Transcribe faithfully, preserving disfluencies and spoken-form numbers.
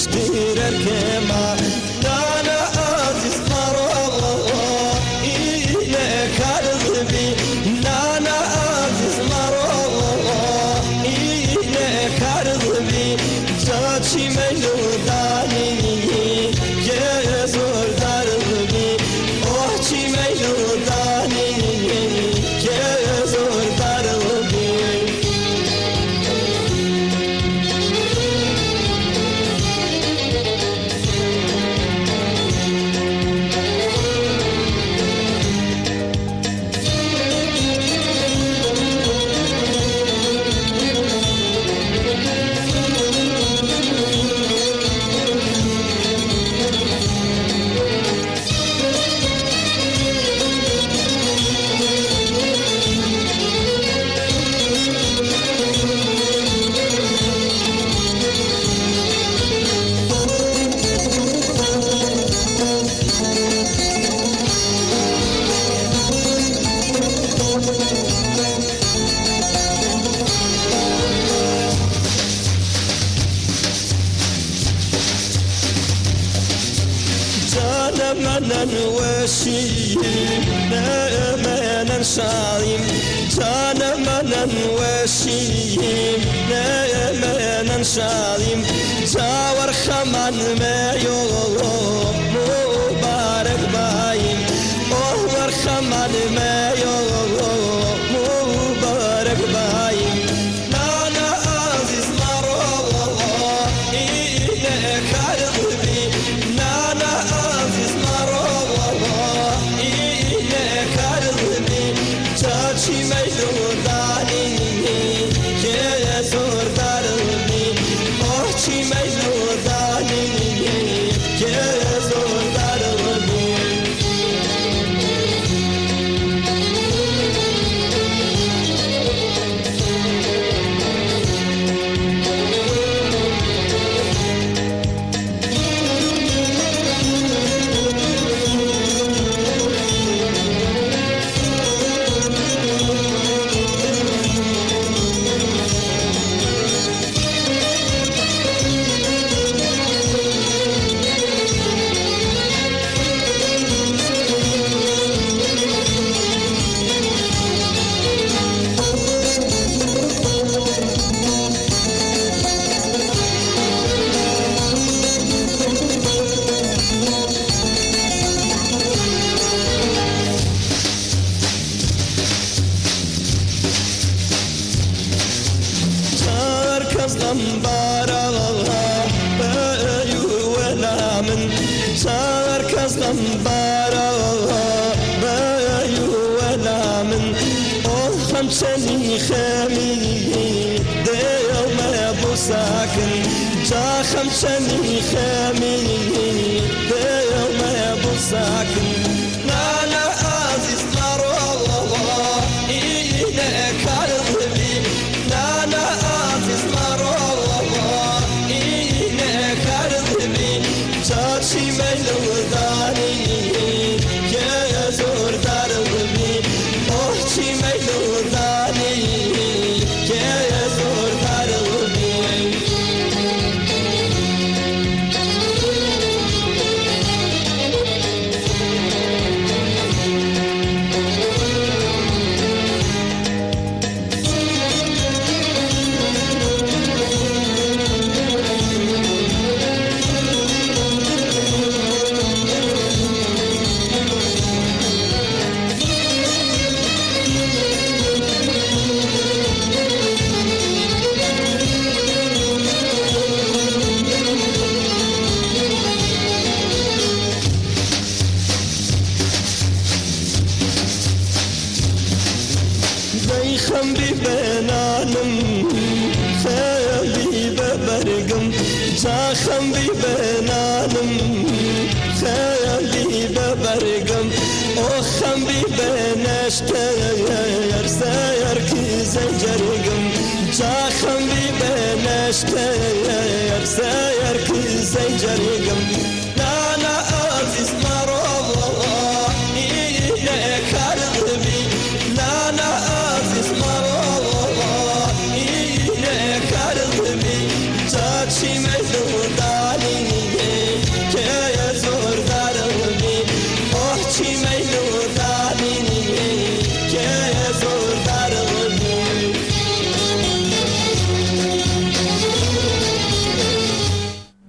تشتير الكما نانا عزيز مرة إلى كارذبي نانا عزيز مرة إلى كارذبي جاتشي ميلو داني يزور دارذبي أوحشي ميلو داني يزور دارذبي منا وشيم منا شايم جانا منا وشيم منا شايم جاور خمان ما يوم مبارك بايم أوور خمان ما يوم مبارك بايم نانا عزيز مرة إلى كارذبي نانا She made no daddy, yes, or daddy. Oh, she made no daddy, yes, or daddy. Bara bayu wala min sar kazlam bara bayu wala min oh khamsani khami de yawm abu sakin ja khamsani khami de yawm abu sakin nana aziz maro ila kalbi nana aziz maro She made no daddy, yes, or daddy. Oh, she made no daddy, yes, or daddy. خم ببنانم خیلی ببرگم جا خم ببنانم خیلی ببرگم او خم ببنشته یر سیر کی زنجرگم جا خم ببنشته یر سیر کی زنجرگم